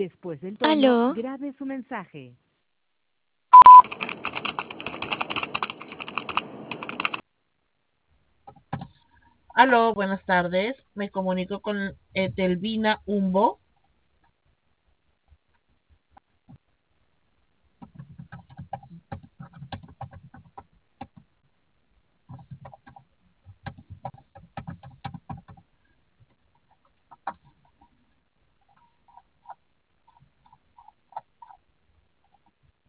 Después del tono, Aló, grabe su mensaje. Aló, buenas tardes. Me comunico con Etelvina Humbo.